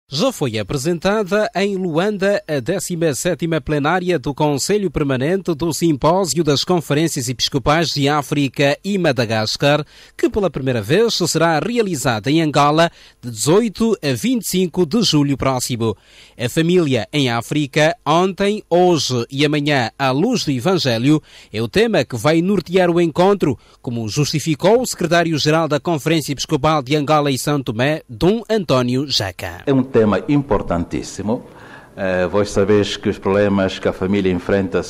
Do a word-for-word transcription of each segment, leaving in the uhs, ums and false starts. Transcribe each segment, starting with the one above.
Já foi apresentada em Luanda a décima sétima plenária do Conselho Permanente do Simpósio das Conferências Episcopais de África e Madagascar, que pela primeira vez será realizada em Angola de dezoito a vinte e cinco de julho próximo. A família em África, ontem, hoje e amanhã à luz do Evangelho, é o tema que vai nortear o encontro, como justificou o secretário-geral da Conferência Episcopal de Angola e São Tomé, Dom António Jaca. É um tema importantíssimo. Uh, vós sabeis que os problemas que a família enfrenta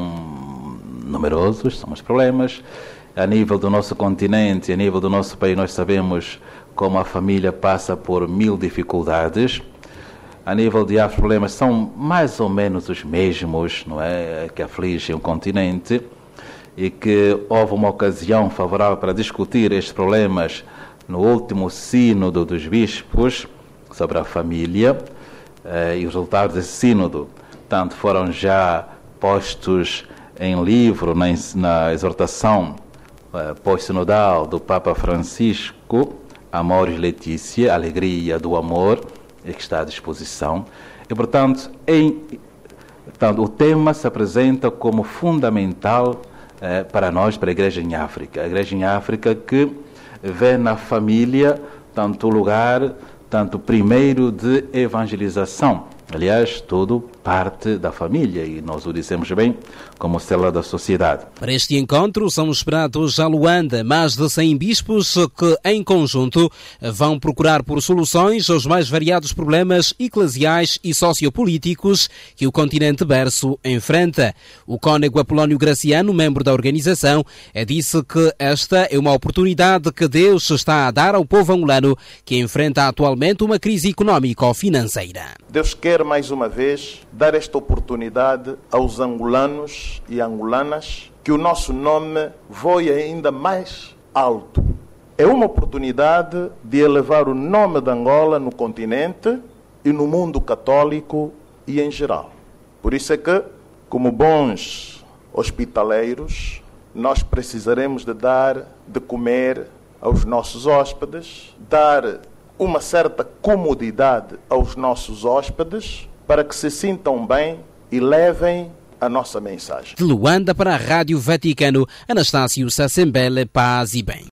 são numerosos, são os problemas. A nível do nosso continente, a nível do nosso país, nós sabemos como a família passa por mil dificuldades. A nível de África, os problemas são mais ou menos os mesmos, não é, que afligem o continente, e que houve uma ocasião favorável para discutir estes problemas no último sínodo dos bispos sobre a família, eh, e os resultados desse sínodo, tanto foram já postos em livro, na, na exortação eh, pós-sinodal do Papa Francisco, Amoris Laetitia, Alegria do Amor, e que está à disposição. E, portanto, em, portanto o tema se apresenta como fundamental eh, para nós, para a Igreja em África. A Igreja em África que vê na família tanto o lugar, tanto primeiro de evangelização. Aliás, tudo parte da família, e nós o dissemos bem, como célula da sociedade. Para este encontro são esperados a Luanda mais de cem bispos que, em conjunto, vão procurar por soluções aos mais variados problemas eclesiais e sociopolíticos que o continente berço enfrenta. O cônego Apolónio Graciano, membro da organização, disse que esta é uma oportunidade que Deus está a dar ao povo angolano, que enfrenta atualmente uma crise económico-financeira. Deus quer, mais uma vez, dar esta oportunidade aos angolanos e angolanas que o nosso nome voe ainda mais alto. É uma oportunidade de elevar o nome de Angola no continente e no mundo católico e em geral. Por isso é que, como bons hospitaleiros, nós precisaremos de dar de comer aos nossos hóspedes, dar uma certa comodidade aos nossos hóspedes para que se sintam bem e levem a nossa mensagem. De Luanda para a Rádio Vaticano, Anastácio Sassembele, paz e bem.